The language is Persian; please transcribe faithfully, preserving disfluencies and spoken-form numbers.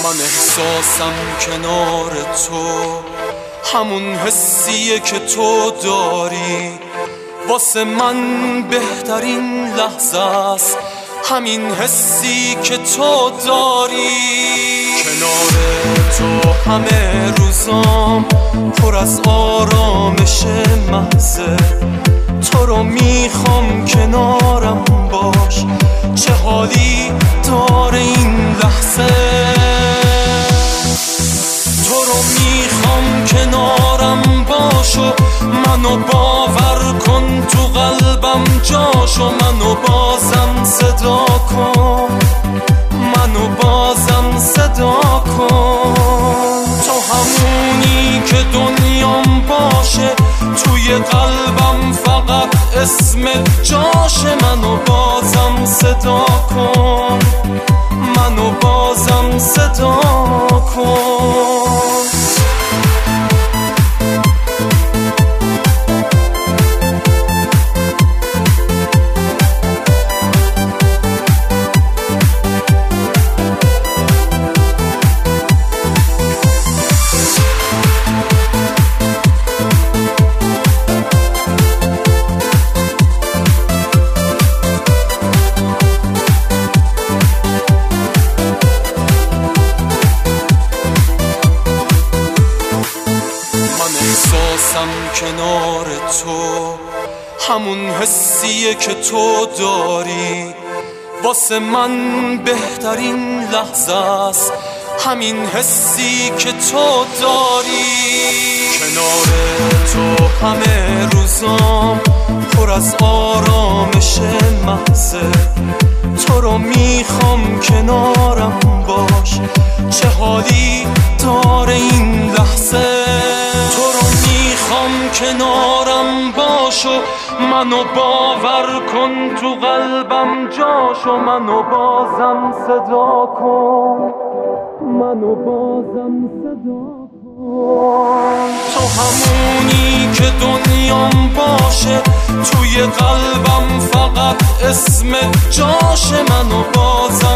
من احساسم کنار تو همون حسیه که تو داری، واسه من بهترین لحظه است همین حسی که تو داری. کنار تو همه روزام پر از آرامش محضه، تو رو میخوام کنارم باش، چه حالی داره این لحظه. تو رو میخوام کنارم باش و منو باور کن تو قلبم جاش و منو بازم صدا کن، منو بازم صدا کن. تو همونی که دنیام باشه، توی قلبم فقط اسمت جاشه. منو بازم صدا کن، منو بازم صدا کن. احساسم کنار تو همون حسیه که تو داری، واسه من بهترین لحظه است همین حسی که تو داری. کنار تو همه روزام پر از آرامش محضه، تو رو میخوام کنارم باش، چه حالی داره این لحظه. تو رو میخوام کنارم باش و منو باور کن تو قلبم جاش و منو بازم صدا کن، منو بازم صدا کن. تو همونی که دنیام باشه، توی قلبم فقط اسمت جاشه. منو بازم